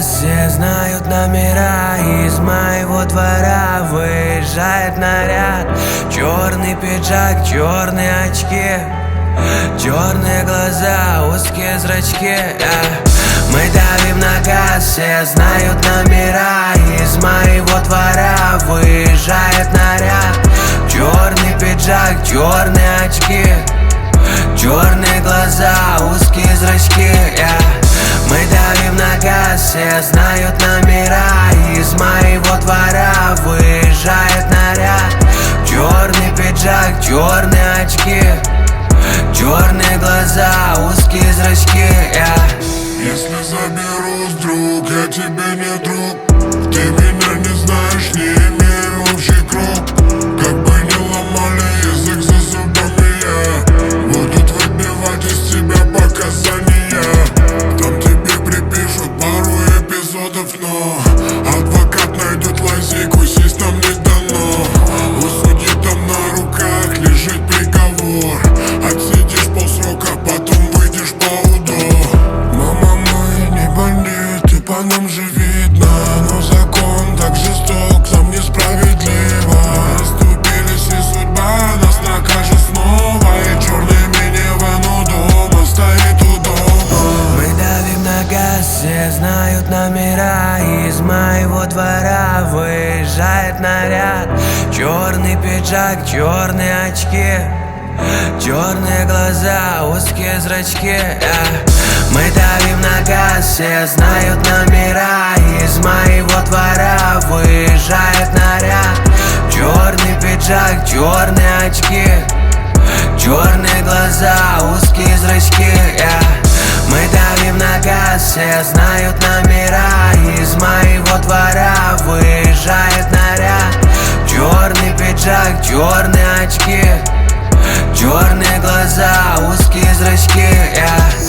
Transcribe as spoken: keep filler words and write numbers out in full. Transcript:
все знают номера. Из моего двора выезжает наряд. Черный пиджак, черные очки, черные глаза, узкие зрачки. Мы давим на газ, все знают номера. Из моего двора выезжает наряд. Черный пиджак, черные очки, черные глаза, узкие зрачки. Мы давим на газ, все знают номера. Из моего двора выезжает наряд. Черный пиджак, черные очки, черные глаза, узкие зрачки. Если заберу вдруг, я тебе не друг. Ты меня не знаешь, не имею общий круг. Как бы не ломали язык за зубами, я будут выбивать из тебя показания. Там тебе припишут пару эпизодов, но адвокат найдет лазейку, сесть нам не дано. У судьи там на руках лежит приговор. Отсидишь полсрока, потом выйдешь по УДО. Мама, мы не бандиты, по нам же видно. Но закон так жесток, нам несправедливо. Оступились, и судьба нас накажет снова. И черный минивэн у дома стоит у дома. Мы давим на газ, все знают номера. Из моего двора выезжает наряд. Черный пиджак, черные очки, черные глаза, узкие зрачки. Мы давим на газ, все знают номера. Из моего двора выезжает наряд. Черный пиджак, черные очки, черные глаза, узкие зрачки. Мы давим на газ, все знают номера. Из моего двора выезжает наряд. Черный пиджак, черные очки, черные глаза, узкие зрачки.